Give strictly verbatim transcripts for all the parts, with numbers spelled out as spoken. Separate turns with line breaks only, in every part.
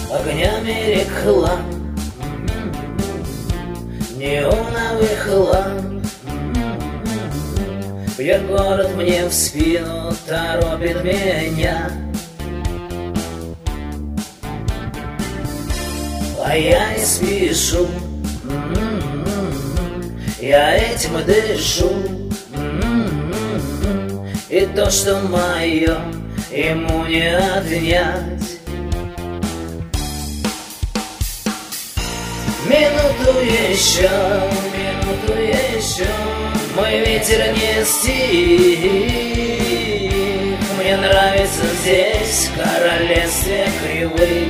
огнями реклам, неоновый хлам. Бьет город мне в спину, торопит меня, а я не спешу. Я этим дышу, и то, что мое, ему не отнять. Минуту еще, минуту еще, мой ветер не стих. Мне нравится здесь, в королевстве кривых.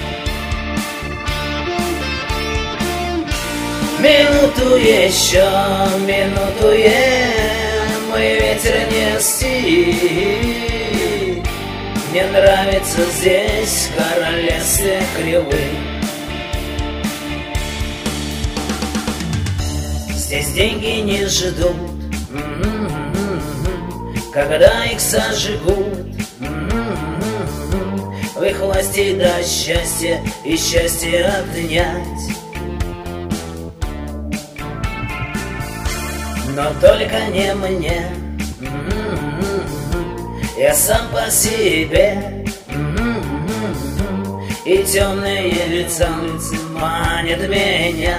Минуту еще, минуту е, мой ветер не стих. Мне нравится здесь, в королевстве кривых. Здесь деньги не ждут, когда их сожгут. В их власти до счастья и счастье отнять. Но только не мне, я сам по себе, и темные лица манят меня.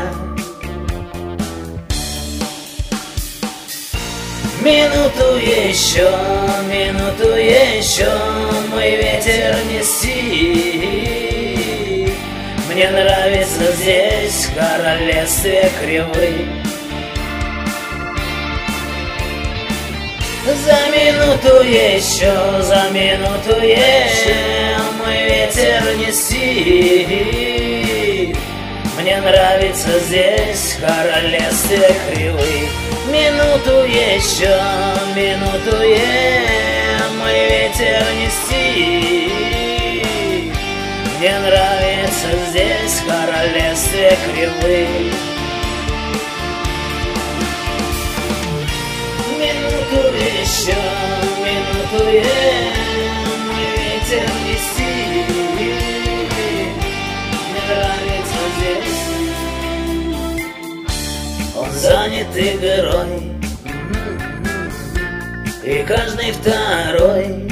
Минуту еще, минуту еще, мой ветер не стих. Мне нравится здесь, в королевстве кривых. За минуту еще, за минуту еще, мой ветер не стих. Мне нравится здесь, в королевстве кривых. Минуту еще, минуту е, мой ветер не стих. Мне нравится здесь, в королевстве кривых. Минуту еще, минуту е, мой ветер не стих. Мне нравится здесь. Он занят игрой, и каждый второй,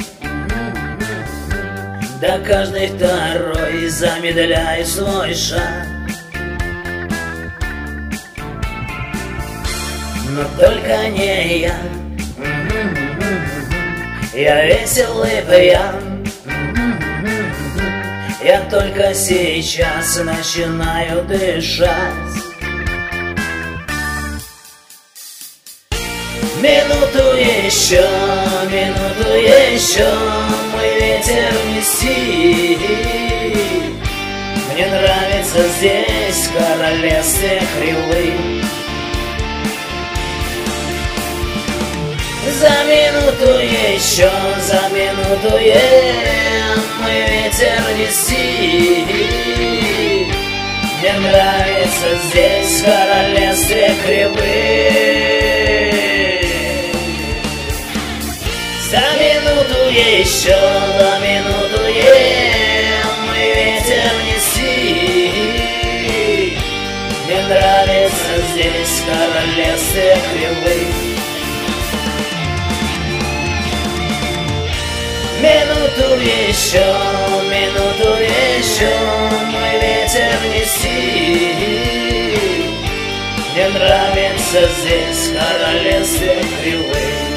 да каждый второй замедляет свой шаг. Но только не я, я весел и пьян. Я только сейчас начинаю дышать. Минуту еще, минуту еще, мой ветер не стих. Мне нравится здесь, в королевстве кривых. За минуту еще, за минуту е, мой ветер не стих. Мне нравится здесь, в королевстве кривых. За минуту еще, за минуту е, мой ветер не стих. Мне нравится здесь, в королевстве кривых. Минуту еще, минуту еще, мой ветер не стих. Мне нравится здесь, в королевстве кривых.